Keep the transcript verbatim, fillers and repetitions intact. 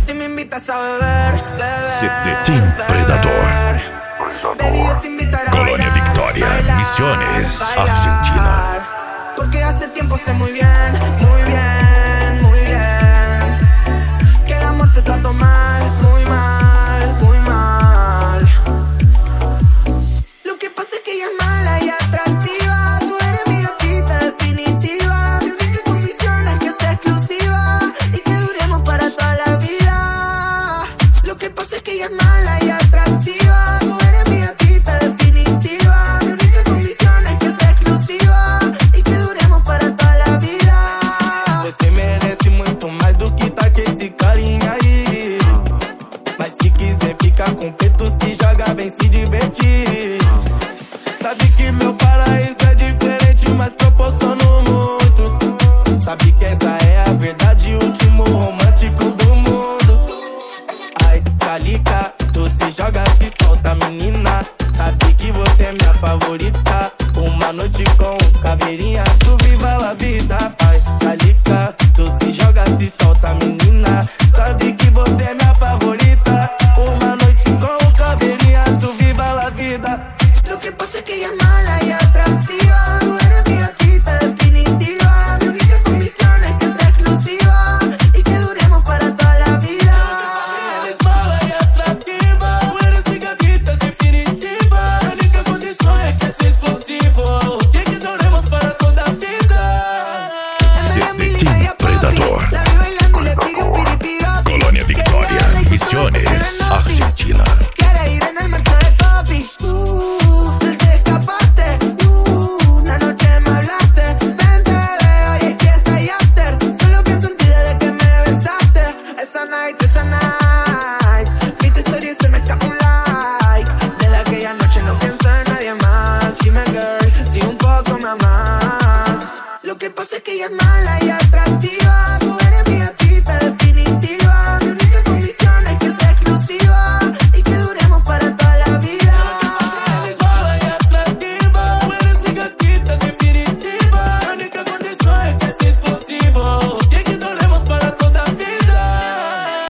si me invitas a beber, beber, Team Predador. baby, yo te invitaré a Colonia bailar, Victoria, bailar, Misiones, bailar. Argentina. Porque hace tiempo sé muy bien, muy bien, muy bien, que el amor te trato mal, muy mal, muy mal. Lo que pasa es que ella es mala y atractiva. Tú eres mi gatita definitiva. Mi única condición es que sea exclusiva y que duremos para toda la vida. Lo que pasa es que ella es mala y atractiva. Tú eres mi gatita definitiva. Mi única condición es que sea exclusiva e que duremos para toda la vida. Você merece muito mais do que tá com esse carinha aí. Mas se quiser ficar com preto, se joga, vem se divertir. Sabe que meu paraíso é diferente, mas proporciono muito. Sabe que essa é a verdade, o último romântico do mundo. Ai, Calica, tu se joga, se solta, menina. Sabe que você é minha favorita. Uma noite com caveirinha, tu viva la vida. Ai, Calica, tu se joga, se solta, menina. Sabe que você é minha favorita. Uma noite com caveirinha, tu viva la vida. Lo que pasa es que ella es mala y atractiva. Tú eres mi gatita definitiva. Mi única condición es que sea exclusiva y que duremos para toda la vida. Eres mala y atractiva. Tú eres mi gatita definitiva. La única condición es que sea exclusivo y que duremos para toda la vida. Team Predador. La vi bailando y le tiro un piripiropi. Colonia Victoria, Misiones, Argentina. Quiere ir en el mercado de papi. Uh, te escapaste. Uh, una noche me hablaste. Vente, bebé, hoy hay fiesta y after. Solo pienso en ti desde que me besaste. Esa night, esa night. Vi tu historia y se me escapó un like. Desde aquella noche no pienso en nadie más. Dime, girl, si un poco me amas. Lo que pasa es que ella es mala y atractiva.